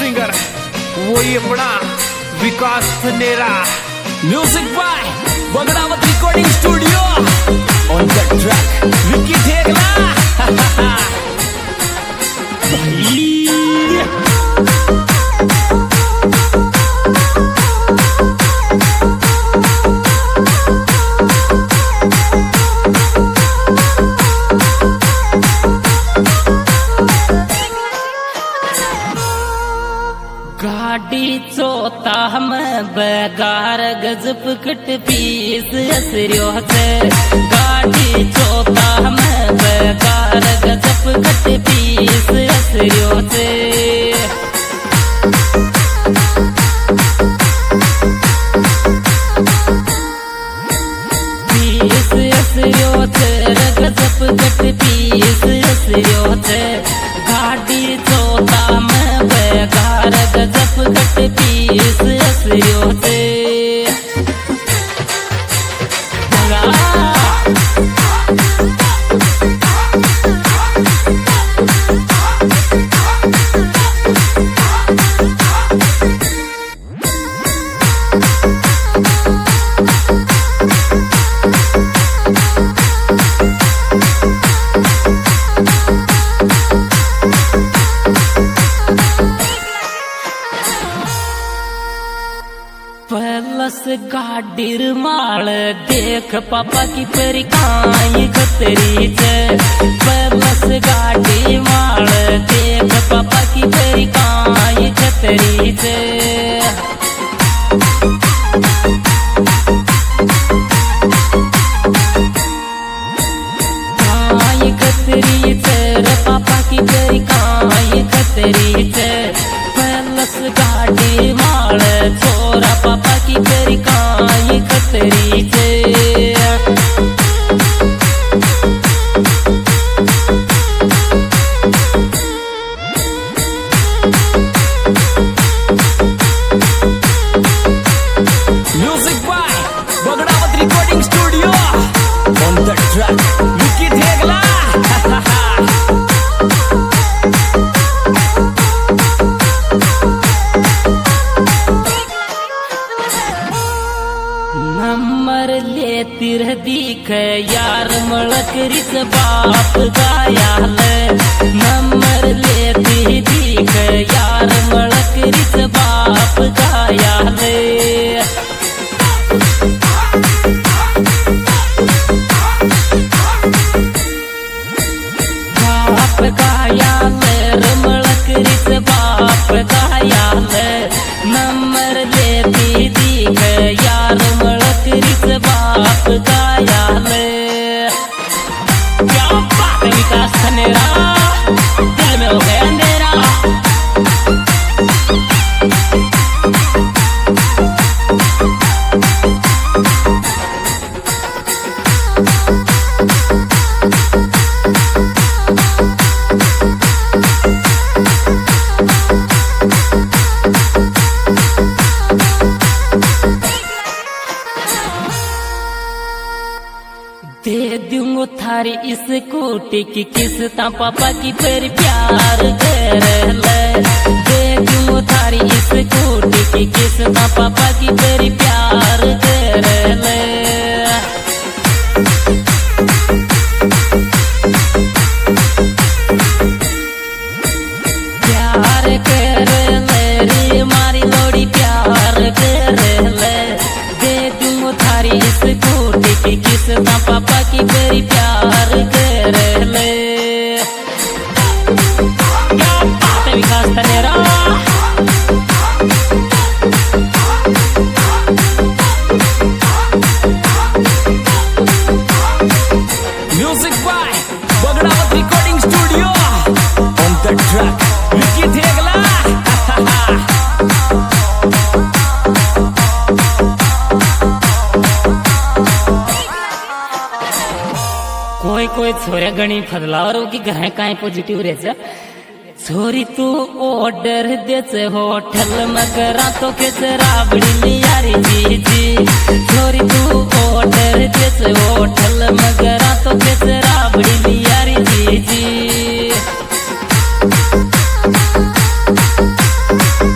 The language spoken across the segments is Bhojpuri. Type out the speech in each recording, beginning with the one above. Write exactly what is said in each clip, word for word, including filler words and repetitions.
सिंगर वो ये अपना Vikas Nera. Music by Bagdawat recording studio. On the track Vicky Thegla. गाड़ी चोता हम बेगार गजब कट पीस असरियो से। गाड़ी चोता हम बेगार गजब कट पीस असरियो से। पीस असरियो से गजब कट पीस असरियो से। गाड़ी चोता में बेगार गजब कट पीस असरियो से। पलस गाडीर माल देख पापा की परिकाई खतरी से। पलस गाडी माल देख पापा की परिकाई खतरी से। काई खतरी से पापा की परिकाई खतरी से। पलस गाडी माल छोरा पापा की परिकाई खतरी से। Music by Bagdawat recording studio. On the track Vicky Thegla. Number ले तिर दिख यार मलकरित बाप गायाल। नंबर ले तिर दिख यार मलकरित बाप गायाल। बाप गायाल मलकरित बाप गायाल। नंबर ले तिर दिख यार मलकरित बाप गायाल। क्या बात है विकास नेरा, दिल में हो गया अंधेरा। दे दूंगो थारी इस कोटी की किस्ता पापा की फिर प्यार कर ले। दे दूंगो थारी इस कोटी की किस्ता पापा की फिर प्यार कर ले। प्यार कर ले रे मारी लोड़ी प्यार कर ले। दे दूंगो थारी इस कोटी की किस्ता पापा की मेरी प्यार कर ले। क्या बात है Vikas Nera. Music by Bagdawat recording studio. On the track Vicky Thegla. कोई कोई छोरे गणी फदलावरों की घर काई पॉजिटिव रहे। छोरी तू ऑर्डर देचे होटल मगरा तो के राबड़ी लियारी जी जी। छोरी तू ऑर्डर देचे होटल मगरा तो के राबड़ी लियारी जी जी।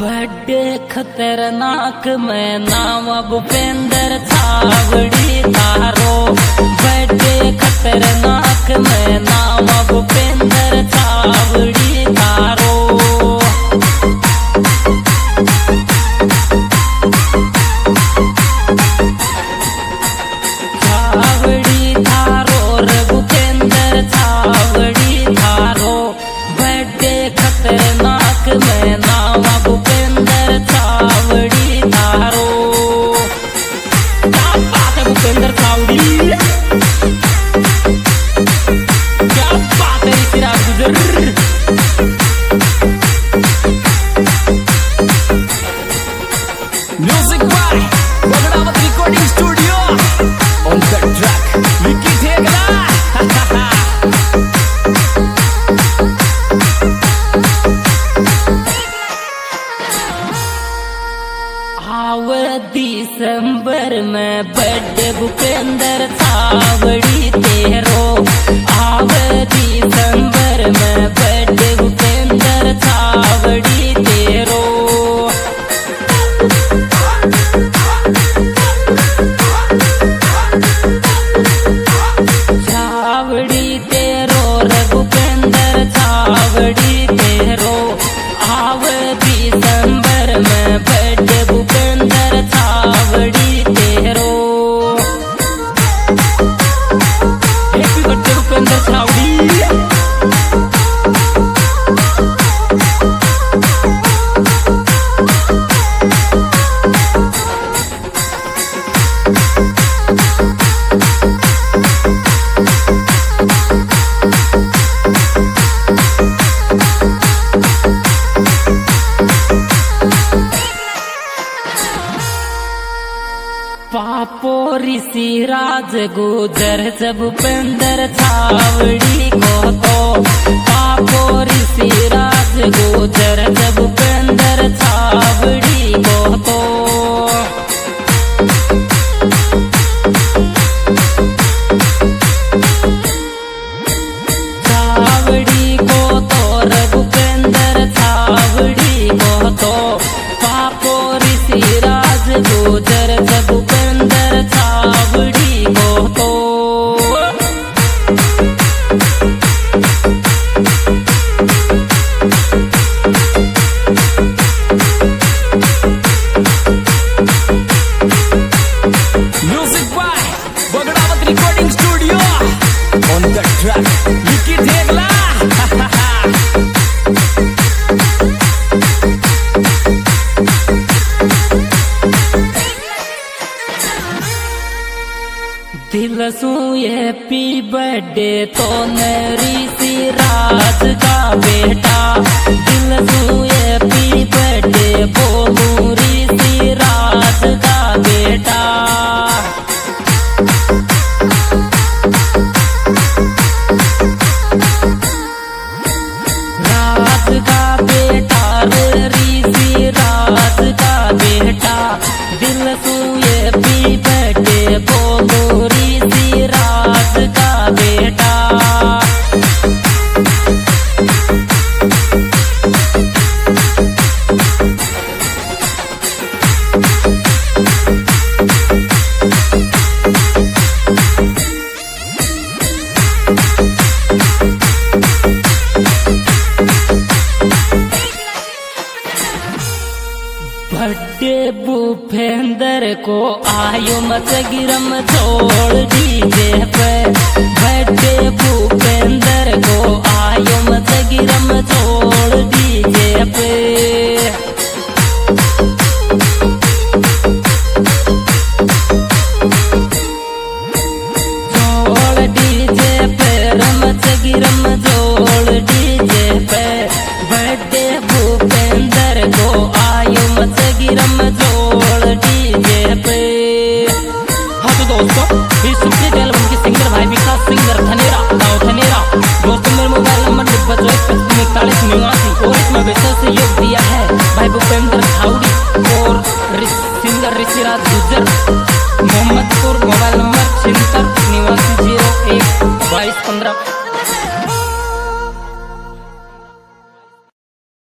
बड़े खतरनाक मैं नाम भूपेंद्र छावड़ी थारो। बड़े खतरनाक मैं नाम भूपेंद्र छावड़ी थारो। छावड़ी थारो रे भूपेंद्र छावड़ी थारो। बड़े खतरनाक मैं नाम भूपेंद्र छावड़ी थारो। क्या बात है भूपेंद्र छावड़ी, क्या बात है Rishiraj Gujar. Music by Bagdawat recording studio on the track Vicky Thegla. आव दिसंबर में बर्थडे भूपेंद्र छावड़ी तेरो। आव दिसंबर में बर्थडे भूपेंद्र छावड़ी तेरो। छावड़ी तेरो रे भूपेंद्र छावड़ी तेरो। आव दिसंबर में बर्थडे भूपेंद्र छावड़ी तेरो। Happy birthday Bhupendra Chhawri. पापो ऋषिराज गुजर जब भूपेंद्र छावड़ी को तो। पापो ऋषिराज गुजर जब भूपेंद्र छावड़ी को तो। छावड़ी को तो रे भूपेंद्र छावड़ी को तो। पापो ऋषिराज गुजर जब भूपेंद्र छावड़ी को तो। Music by Bagdawat recording studio on the track Vicky Thegla. दिल सुए पी बर्थडे तो ऋषिराज का बेटा। दिल सुए पी बर्थडे बोलू ऋषिराज का बेटा। राज का बेटा रे ऋषिराज का बेटा। दिल सुए पी बर्थडे बोलू ऋषिराज का बेटा। बर्थडे भूपेंद्र को आयो मत गिरम छोड़ दीजे पे। बर्थडे भूपेंद्र को आयो मत गिरम छोड़ दीजे पे। जोड़ डीजे पे रमच गिरम जोड़ डीजे पे। बर्थडे भूपेंद्र को आयो मत गिरम जोड़ डीजे पे। हाँ तो दोस्तों इस सुपरहिट एल्बम के सिंगर भाई विकास सिंगर धनेरा गाँव धनेरा। दोस्तों मेरा मोबाइल नंबर डिब्बा जो एक इकतालीस निवासी और इसमें विशेष सहयोग दिया है भाई भूपेंद्र छावड़ी और सिंगर ऋषिराज गुजर। मोहम्मदपुर मोबाइल नंबर छिहत्तर निवासी जीरो एक बाईस पंद्रह।